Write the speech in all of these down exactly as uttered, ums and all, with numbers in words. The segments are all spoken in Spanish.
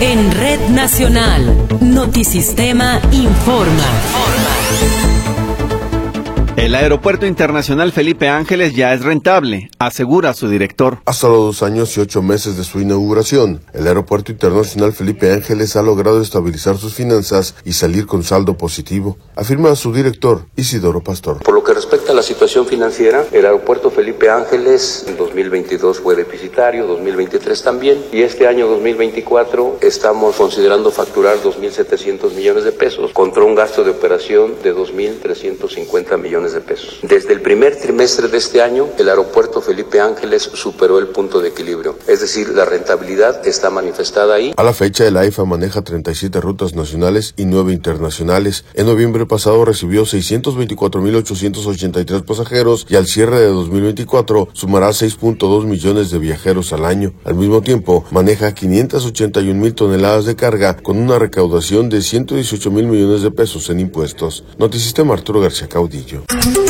En Red Nacional, Notisistema informa. El Aeropuerto Internacional Felipe Ángeles ya es rentable, asegura su director. Hasta los dos años y ocho meses de su inauguración, el Aeropuerto Internacional Felipe Ángeles ha logrado estabilizar sus finanzas y salir con saldo positivo, afirma su director, Isidoro Pastor. Por lo que respecta a la situación financiera, el Aeropuerto Felipe Ángeles en dos mil veintidós fue deficitario, dos mil veintitrés también, y este año dos mil veinticuatro estamos considerando facturar dos mil setecientos millones de pesos, contra un gasto de operación de dos mil trescientos cincuenta millones de pesos. Desde el primer trimestre de este año, el Aeropuerto Felipe Ángeles superó el punto de equilibrio, es decir, la rentabilidad está manifestada ahí. A la fecha, el AIFA maneja treinta y siete rutas nacionales y nueve internacionales. En noviembre pasado recibió seiscientos veinticuatro mil ochocientos ochenta y tres pasajeros y al cierre de dos mil veinticuatro sumará seis punto dos millones de viajeros al año. Al mismo tiempo, maneja quinientas ochenta y un mil toneladas de carga con una recaudación de ciento dieciocho mil millones de pesos en impuestos. Notisistema, Arturo García Caudillo.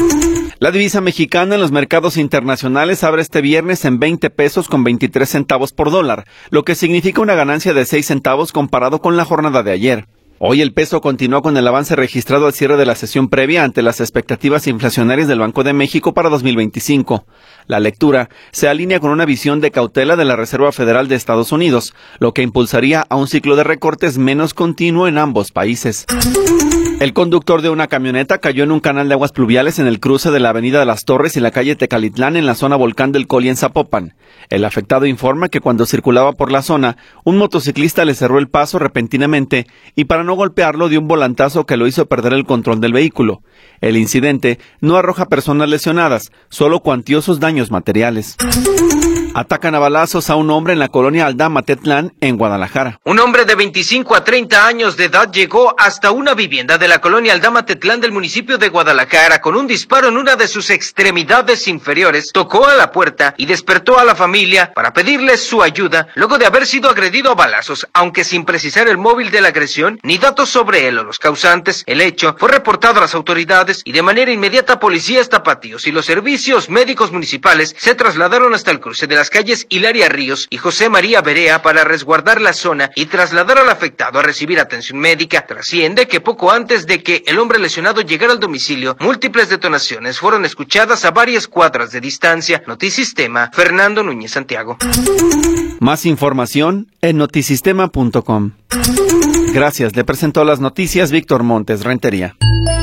La divisa mexicana en los mercados internacionales abre este viernes en veinte pesos con veintitrés centavos por dólar, lo que significa una ganancia de seis centavos comparado con la jornada de ayer. Hoy el peso continuó con el avance registrado al cierre de la sesión previa ante las expectativas inflacionarias del Banco de México para dos mil veinticinco. La lectura se alinea con una visión de cautela de la Reserva Federal de Estados Unidos, lo que impulsaría a un ciclo de recortes menos continuo en ambos países. El conductor de una camioneta cayó en un canal de aguas pluviales en el cruce de la Avenida de las Torres y la calle Tecalitlán en la zona Volcán del Coli en Zapopan. El afectado informa que cuando circulaba por la zona, un motociclista le cerró el paso repentinamente y para no golpearlo dio un volantazo que lo hizo perder el control del vehículo. El incidente no arroja personas lesionadas, solo cuantiosos daños materiales. Atacan a balazos a un hombre en la colonia Aldama Tetlán, en Guadalajara. Un hombre de veinticinco a treinta años de edad llegó hasta una vivienda de la colonia Aldama Tetlán del municipio de Guadalajara con un disparo en una de sus extremidades inferiores, tocó a la puerta y despertó a la familia para pedirles su ayuda luego de haber sido agredido a balazos, aunque sin precisar el móvil de la agresión ni datos sobre él o los causantes. El hecho fue reportado a las autoridades y de manera inmediata policías tapatíos y los servicios médicos municipales se trasladaron hasta el cruce de la las calles Hilaria Ríos y José María Berea para resguardar la zona y trasladar al afectado a recibir atención médica. Trasciende que poco antes de que el hombre lesionado llegara al domicilio, múltiples detonaciones fueron escuchadas a varias cuadras de distancia. Notisistema, Fernando Núñez Santiago. Más información en notisistema punto com. Gracias, le presentó las noticias Víctor Montes Rentería.